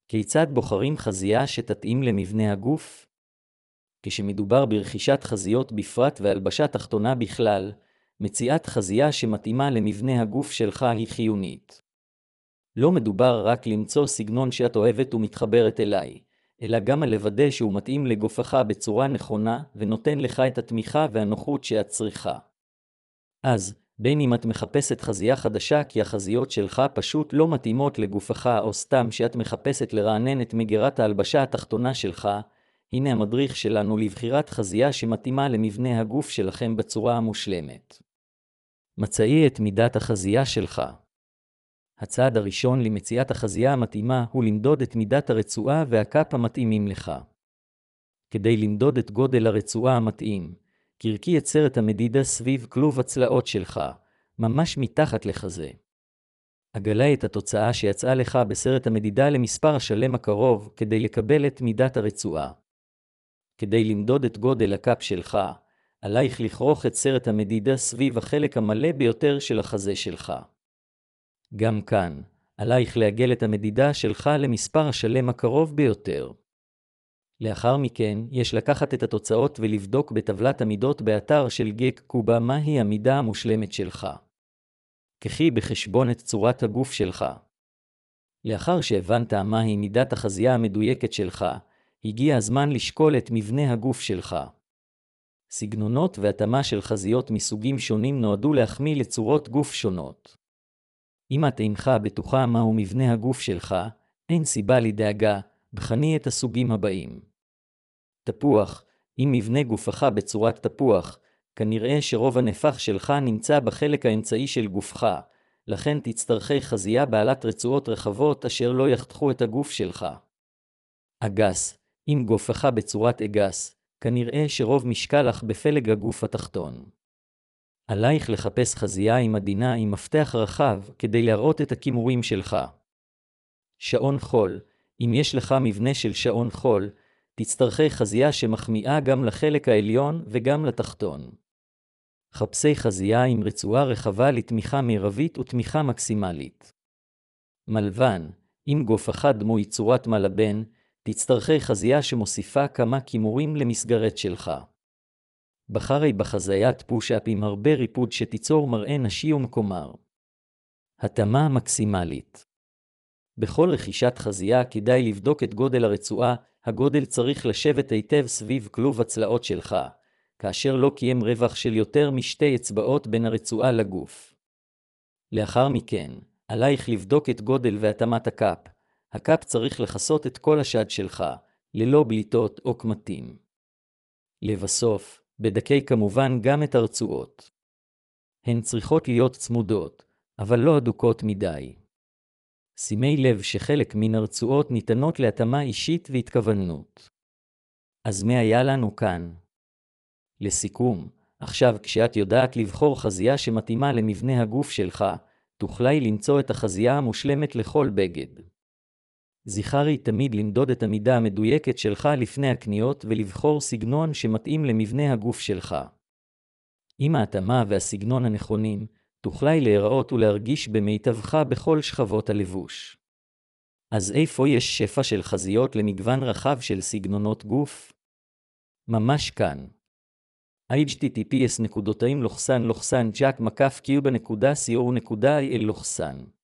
כיצד בוחרים חזייה שתתאים למבנה הגוף? כשמדובר ברכישת חזיות בפרט והלבשה תחתונה בכלל, מציאת חזייה שמתאימה למבנה הגוף שלך היא חיונית. לא מדובר רק למצוא סגנון שאת אוהבת ומתחברת אליי, אלא גם לוודא שהוא מתאים לגופך בצורה נכונה ונותן לך את התמיכה והנוחות שאת צריכה. אז, בין אם את מחפשת חזייה חדשה כי החזיות שלך פשוט לא מתאימות לגופך או סתם שאת מחפשת לרענן את מגירת ההלבשה התחתונה שלך, הנה המדריך שלנו לבחירת חזייה שמתאימה למבנה הגוף שלכם בצורה המושלמת. מצאי את מידת החזייה שלך. הצעד הראשון למציאת החזייה המתאימה הוא למדוד את מידת הרצועה והקאפ המתאימים לך. כדי למדוד את גודל הרצועה המתאים, קרקי את סרט המדידה סביב כלוב הצלעות שלך, ממש מתחת לחזה. אגלה את התוצאה שיצאה לך בסרט המדידה למספר השלם הקרוב כדי לקבל את מידת הרצועה. כדי למדוד את גודל הקאפ שלך, עלייך לכרוך את סרט המדידה סביב החלק המלא ביותר של החזה שלך. גם כאן, עלייך לעגל את המדידה שלך למספר השלם הקרוב ביותר. לאחר מכן, יש לקחת את התוצאות ולבדוק בטבלת המידות באתר של גק קובה מהי המידה המושלמת שלך. קחי בחשבון את צורת הגוף שלך. לאחר שהבנת מהי מידת החזייה המדויקת שלך, הגיע הזמן לשקול את מבנה הגוף שלך. סגנונות והתאמה של חזיות מסוגים שונים נועדו להחמיא לצורות גוף שונות. אם את אינך בטוחה מהו מבנה הגוף שלך, אין סיבה לדאגה, בחני את הסוגים הבאים. תפוח, אם מבנה גופך בצורת תפוח, כנראה שרוב הנפח שלך נמצא בחלק האמצעי של גופך, לכן תצטרכי חזייה בעלת רצועות רחבות אשר לא יחתכו את הגוף שלך. אגס, אם גופך בצורת אגס, כנראה שרוב משקלך בפלג הגוף התחתון. עלייך לחפש חזייה עם עדינה עם מפתח רחב כדי להראות את הכימורים שלך. שעון חול, אם יש לך מבנה של שעון חול, תצטרכי חזייה שמחמיאה גם לחלק העליון וגם לתחתון. חפשי חזייה עם רצועה רחבה לתמיכה מרבית ותמיכה מקסימלית. מלבן, אם גופך דמוי צורת מלבן, תצטרכי חזייה שמוסיפה כמה כימורים למסגרת שלך. בחרי בחזיית פוש-אפ עם הרבה ריפוד שתיצור מראה נשי ומקומר. התאמה מקסימלית. בכל רכישת חזייה כדאי לבדוק את גודל הרצועה, הגודל צריך לשבת היטב סביב כלוב הצלעות שלך, כאשר לא קיים רווח של יותר משתי אצבעות בין הרצועה לגוף. לאחר מכן, עלייך לבדוק את גודל והתאמת הקאפ. הקאפ צריך לחסות את כל השד שלך, ללא בליטות או קמטים. לבסוף, בדקי כמובן גם את הרצועות. הן צריכות להיות צמודות, אבל לא אדוקות מדי. שימי לב שחלק מן הרצועות ניתנות להתאמה אישית והתכוונות. אז מה היה לנו כאן? לסיכום, עכשיו כשאת יודעת לבחור חזייה שמתאימה למבנה הגוף שלך, תוכלי למצוא את החזייה המושלמת לכל בגד. זכרי תמיד למדוד את המידה המדויקת שלך לפני הקניות ולבחור סגנון שמתאים למבנה הגוף שלך. עם ההתאמה והסגנון הנכונים, תוכלי להיראות ולהרגיש במיטבך בכל שכבות הלבוש. אז איפה יש שפע של חזיות למגוון רחב של סגנונות גוף? ממש כאן. https://jack-cube.co.il/